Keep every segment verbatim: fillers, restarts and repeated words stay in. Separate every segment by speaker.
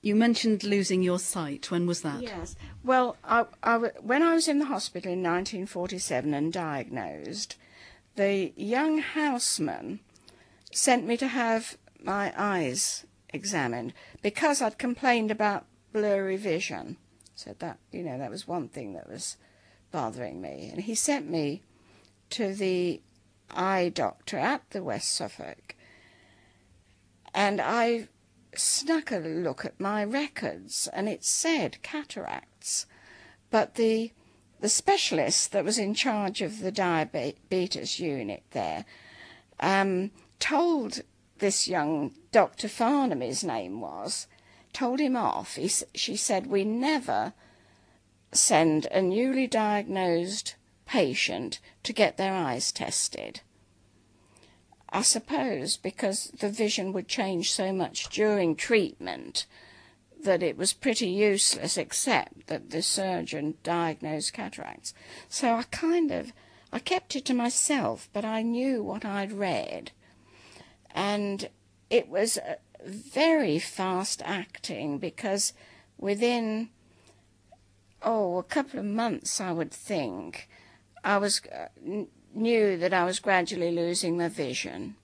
Speaker 1: You mentioned losing your sight. When was that?
Speaker 2: Yes. Well, I, I, when I was in the hospital in nineteen forty-seven and diagnosed, the young houseman sent me to have my eyes examined because I'd complained about blurry vision. So that, you know, that was one thing that was bothering me. And he sent me to the eye doctor at the West Suffolk. And I snuck a look at my records, and it said cataracts. But the the specialist that was in charge of the diabetes unit there um, told this young Doctor Farnham, his name was, told him off. He, she said, we never send a newly diagnosed patient to get their eyes tested. I suppose because the vision would change so much during treatment that it was pretty useless, except that the surgeon diagnosed cataracts. So I kind of, I kept it to myself, but I knew what I'd read. And it was very fast acting because within, oh, a couple of months, I would think, I was uh, knew that I was gradually losing my vision.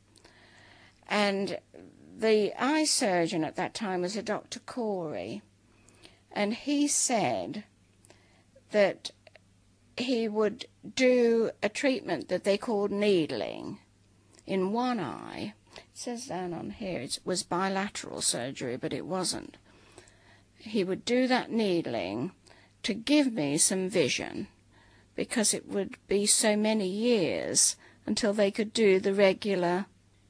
Speaker 2: And the eye surgeon at that time was a Doctor Corey, and he said that he would do a treatment that they called needling in one eye. It says down on here it was bilateral surgery, but it wasn't. He would do that needling to give me some vision, because it would be so many years until they could do the regular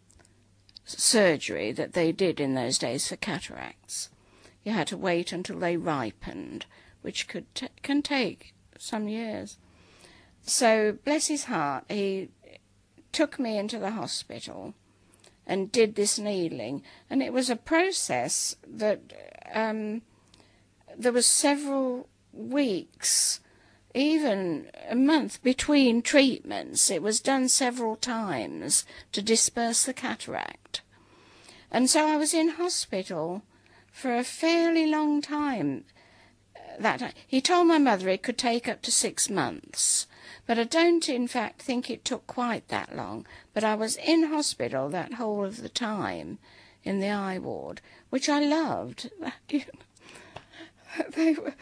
Speaker 2: surgery that they did in those days for cataracts. You had to wait until they ripened, which could t- can take some years. So, bless his heart, he took me into the hospital and did this needling, and it was a process that um, there was several weeks, even a month between treatments. It was done several times to disperse the cataract. And so I was in hospital for a fairly long time. That he told my mother it could take up to six months, but I don't in fact think it took quite that long. But I was in hospital that whole of the time in the eye ward, which I loved. They were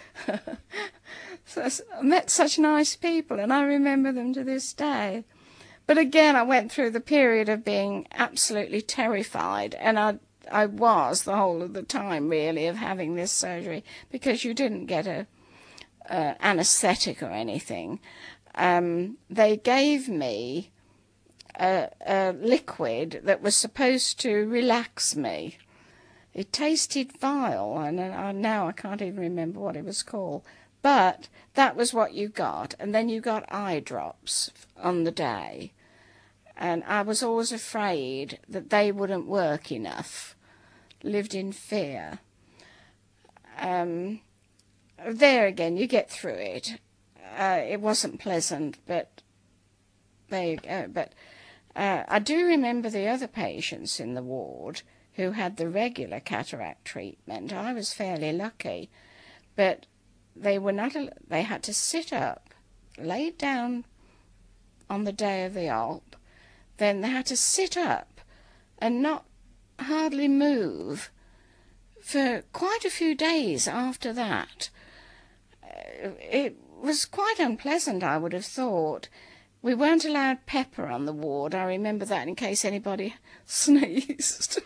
Speaker 2: I met such nice people, and I remember them to this day. But again, I went through the period of being absolutely terrified, and I I was the whole of the time, really, of having this surgery, because you didn't get a, a anaesthetic or anything. Um, they gave me a, a liquid that was supposed to relax me. It tasted vile, and I, now I can't even remember what it was called. But that was what you got, and then you got eye drops on the day. And I was always afraid that they wouldn't work enough. Lived in fear. Um, there again, you get through it. Uh, it wasn't pleasant, but there you go. But uh, I do remember the other patients in the ward who had the regular cataract treatment. I was fairly lucky, but they were not. They had to sit up, laid down on the day of the op. Then they had to sit up and not hardly move for quite a few days after that. It was quite unpleasant, I would have thought. We weren't allowed pepper on the ward. I remember that, in case anybody sneezed.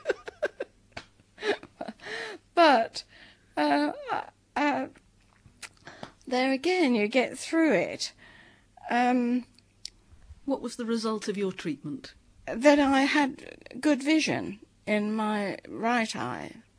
Speaker 2: But uh, uh, there again, you get through it. Um,
Speaker 1: what was the result of your treatment?
Speaker 2: That I had good vision in my right eye.